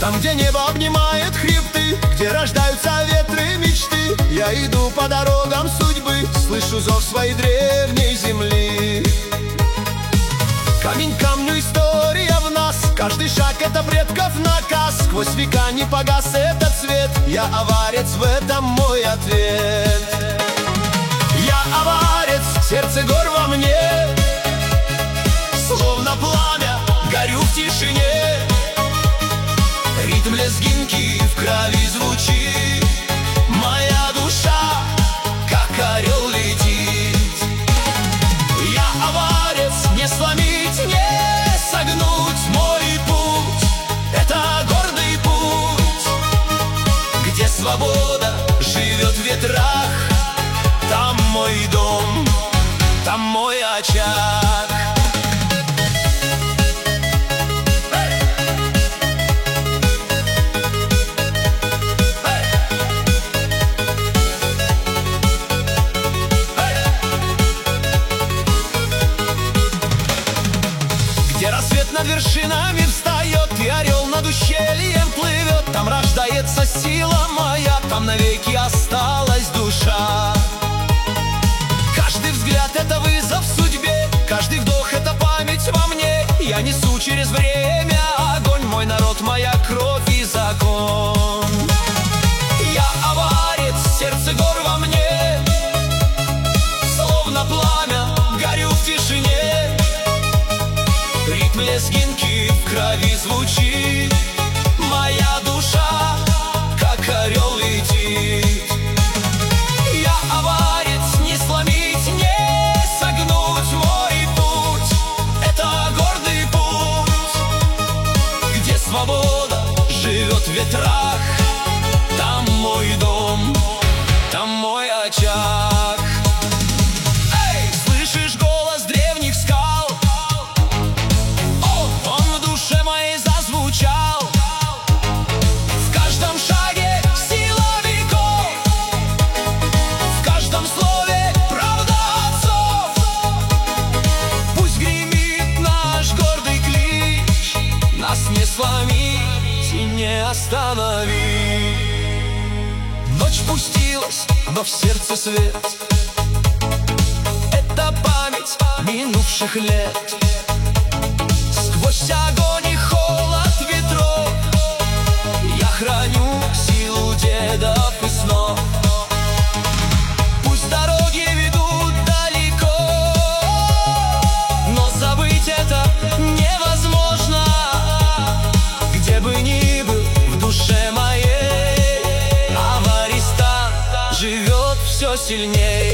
Там, где небо обнимает хребты, где рождаются ветры мечты, я иду по дорогам судьбы, слышу зов своей древней земли. Камень к камню, история в нас, каждый шаг — это предков наказ. Сквозь века не погас этот свет, я аварец, в этом мой ответ. Я аварец, сердце гор во мне, словно пламя, горю в тишине. Ритм лезгинки в крови звучит, моя душа, как орел, летит. Я аварец, не сломить, не согнуть мой путь. Это гордый путь, где свобода живет в ветрах. Там мой дом, там мой очаг. Где рассвет над вершинами встает, и орел над ущельем плывет, там рождается сила моя, там навеки осталась душа. Каждый взгляд — это вызов судьбе, каждый вдох — это память во мне. Я несу через время огонь, мой народ, моя кровь и закон. Я аварец, сердце гор во мне, словно пламя, горю в тишине. Ритм лезгинки в крови звучит, моя душа, как орел, летит. Я аварец, не сломить, не согнуть мой путь. Это гордый путь, где свобода живет в ветрах. Там мой дом, там мой очаг. Эй, слышишь голос древних скал? Он в душе моей зазвучал. В каждом шаге сила веков, в каждом слове правда отцов. Пусть гремит наш гордый клич, нас не сломить и не остановить. Ночь пустилась, но в сердце свет. Это память минувших лет. Сквозь огонь и холод ветров я храню силу дедов и снов. Пусть дороги ведут далеко, но забыть это невозможно. Где бы ни был в душе моей, аваристан живет все сильнее.